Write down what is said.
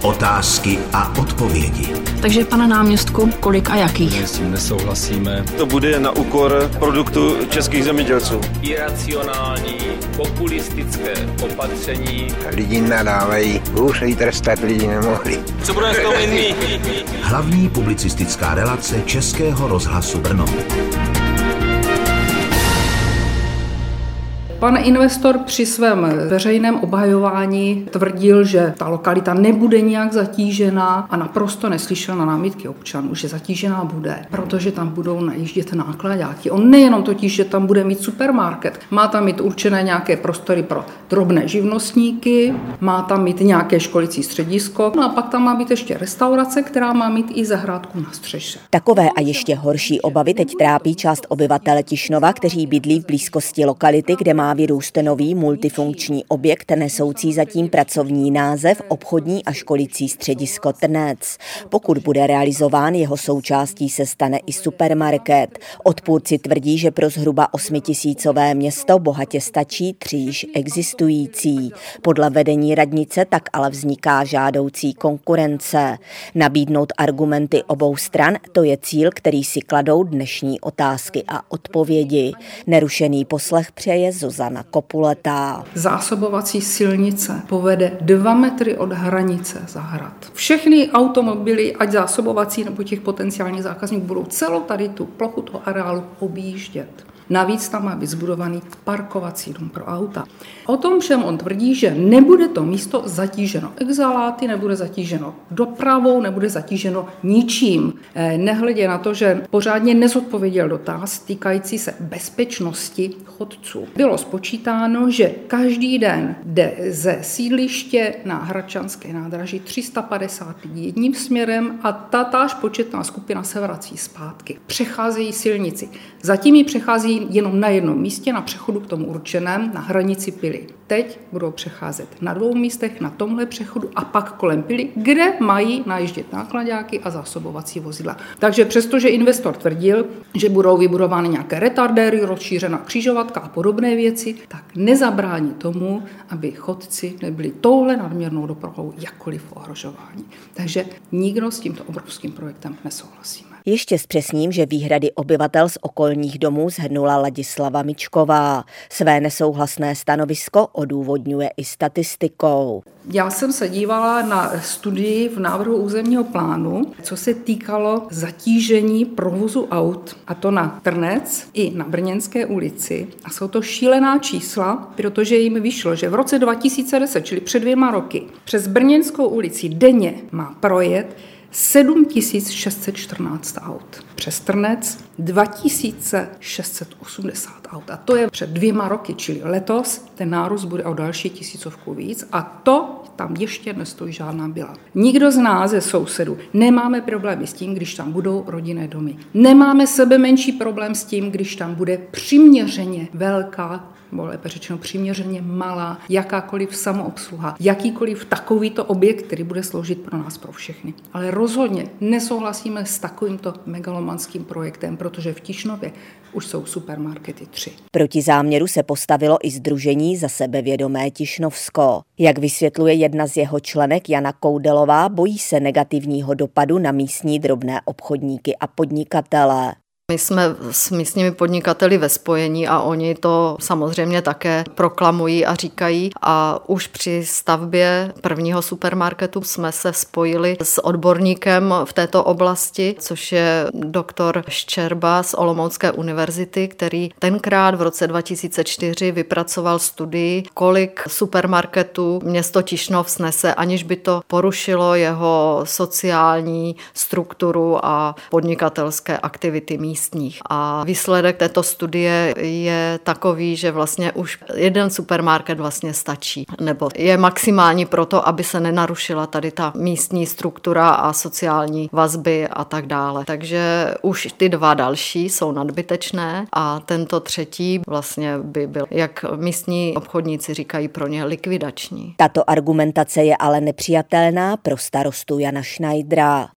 Otázky a odpovědi. Takže, pane náměstku, kolik a jakých? My s tím nesouhlasíme. To bude na úkor produktu českých zemědělců. Iracionální, populistické opatření. Lidi nadávají, hůř trestat lidi nemohli. Co budeme s tou my? Hlavní publicistická relace Českého rozhlasu Brno. Pan investor při svém veřejném obhajování tvrdil, že ta lokalita nebude nijak zatížená a naprosto neslyšel na námitky občanů, že zatížená bude, protože tam budou najíždět nákladáky. On nejenom totiž, že tam bude mít supermarket, má tam mít určené nějaké prostory pro drobné živnostníky, má tam mít nějaké školicí středisko, no a pak tam má být ještě restaurace, která má mít i zahrádku na střeše. Takové a ještě horší obavy teď trápí část obyvatel Tišnova, kteří bydlí v blízkosti lokality, kde má vyrůst nový multifunkční objekt nesoucí zatím pracovní název obchodní a školicí středisko Trnec. Pokud bude realizován, jeho součástí se stane i supermarket. Odpůrci tvrdí, že pro zhruba 8tisícové město bohatě stačí 3 již existující. Podle vedení radnice tak ale vzniká žádoucí konkurence. Nabídnout argumenty obou stran, to je cíl, který si kladou dnešní otázky a odpovědi. Nerušený poslech přeje Zuzana Kopuletá. Zásobovací silnice povede 2 metry od hranice zahrad. Všechny automobily, ať zásobovací nebo těch potenciálních zákazníků, budou celou tady tu plochu toho areálu objíždět. Navíc tam má být zbudovaný parkovací dům pro auta. O tom všem on tvrdí, že nebude to místo zatíženo exhaláty, nebude zatíženo dopravou, nebude zatíženo ničím. Nehledě na to, že pořádně nezodpověděl dotaz týkající se bezpečnosti chodců. Bylo spočítáno, že každý den jde ze sídliště na Hradčanské nádraží 350 lidí jedním směrem a tatáž početná skupina se vrací zpátky. Přecházejí silnici. Zatím ji přechází jenom na jednom místě, na přechodu k tomu určeném, na hranici Pily. Teď budou přecházet na 2 místech, na tomhle přechodu a pak kolem Pily, kde mají najíždět nákladáky a zásobovací vozidla. Takže přestože investor tvrdil, že budou vybudovány nějaké retardéry, rozšířená křižovatka a podobné věci, tak nezabrání tomu, aby chodci nebyli touhle nadměrnou dopravou jakkoliv ohrožováni. Takže nikdo s tímto obrovským projektem nesouhlasíme. Ještě zpřesním, že výhrady obyvatel z okolních domů shrnula Ladislava Mičková. Své nesouhlasné stanovisko odůvodňuje i statistikou. Já jsem se dívala na studii v návrhu územního plánu, co se týkalo zatížení provozu aut, a to na Trnec i na Brněnské ulici. A jsou to šílená čísla, protože jim vyšlo, že v roce 2010, čili před 2 roky, přes Brněnskou ulici denně má projet 7614 aut. Přes Trnec 2680 aut. A to je před 2 roky, čili letos ten nárůst bude o další 1000 víc a to tam ještě nestojí žádná byla. Nikdo z nás ze sousedů nemáme problémy s tím, když tam budou rodinné domy. Nemáme sebe menší problém s tím, když tam bude přiměřeně velká, nebo lépe řečeno přiměřeně malá, jakákoliv samoobsluha, jakýkoliv takovýto objekt, který bude sloužit pro nás, pro všechny. Ale rozhodně nesouhlasíme s takovýmto megalomanským projektem, protože v Tišnově už jsou supermarkety 3. Proti záměru se postavilo i sdružení Za sebevědomé Tišnovsko. Jak vysvětluje jedna z jeho členek Jana Koudelová, bojí se negativního dopadu na místní drobné obchodníky a podnikatele. My jsme s místními podnikateli ve spojení a oni to samozřejmě také proklamují a říkají. A už při stavbě prvního supermarketu jsme se spojili s odborníkem v této oblasti, což je doktor Ščerba z Olomoucké univerzity, který tenkrát v roce 2004 vypracoval studii, kolik supermarketů město Tišnov snese, aniž by to porušilo jeho sociální strukturu a podnikatelské aktivity místních. A výsledek této studie je takový, že vlastně už jeden supermarket vlastně stačí, nebo je maximální proto, aby se nenarušila tady ta místní struktura a sociální vazby a tak dále. Takže už ty 2 další jsou nadbytečné a tento 3. vlastně by byl, jak místní obchodníci říkají, pro ně likvidační. Tato argumentace je ale nepřijatelná pro starostu Jana Schneidera.